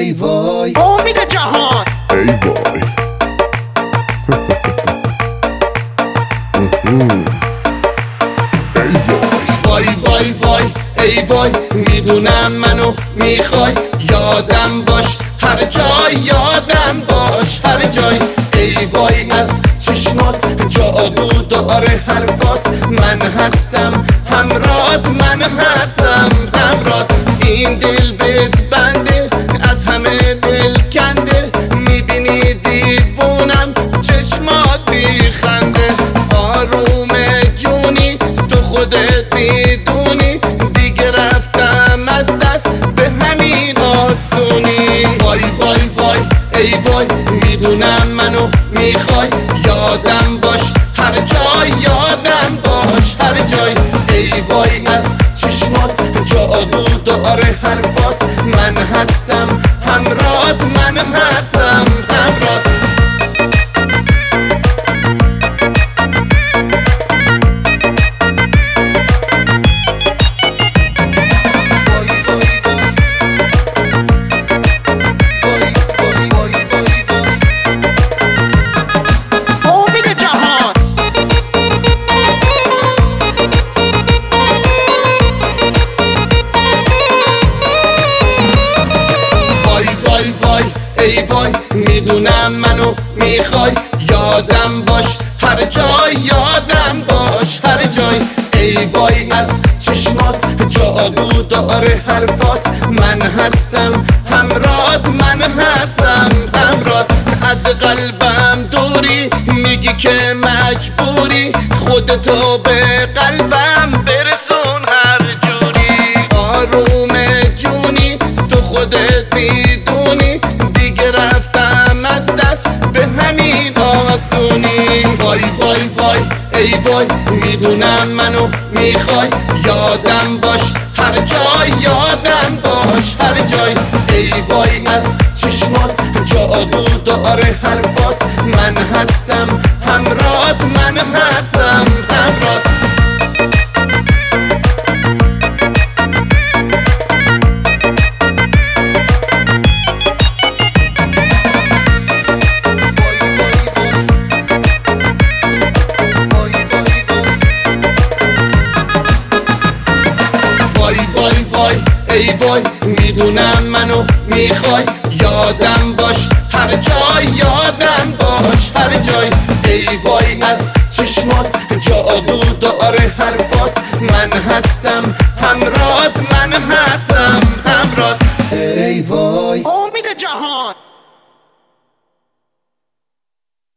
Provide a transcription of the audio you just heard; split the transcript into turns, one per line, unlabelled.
ای وای
امید جهان
ای وای ای وای
وای وای ای وای میدونم منو میخوای یادم باش هر جای یادم باش هر جای ای وای از چشمات جادو داره حرفات من هستم همرات من هستم همرات این دل بهت بنده از همه دل کنده میبینی دیوونم چشمات بیخنده آروم جونی تو خودت میدونی دیگه رفتم از دست به همین آسونی وای وای وای ای وای میدونم منو میخوای یادم باش هر جای یادم باش هر جای ای وای از چشمات جادو داره حرفات من هستم همرات من هستم همرات ای وای میدونم منو میخوای یادم باش هر جای یادم باش هر جای ای وای از چشمات جادو داره حرفات من هستم همرات من هستم همرات از قلبم دوری میگی که مجبوری خودتو به قلبم برسون هر جوری آروم جونی تو خودت میدونی دیگه رفتم از دست به همین آسونی وای وای وای ای وای میدونم منو میخوای یادم باش هر جای یادم باش هر جای ای وای از چشمات جادو داره حرفات من هستم همرات من هستم همرات ای وای میدونم منو میخوای یادم باش هر جای یادم باش هر جای ای وای از چشمات جادو داره حرفات من هستم همرات من هستم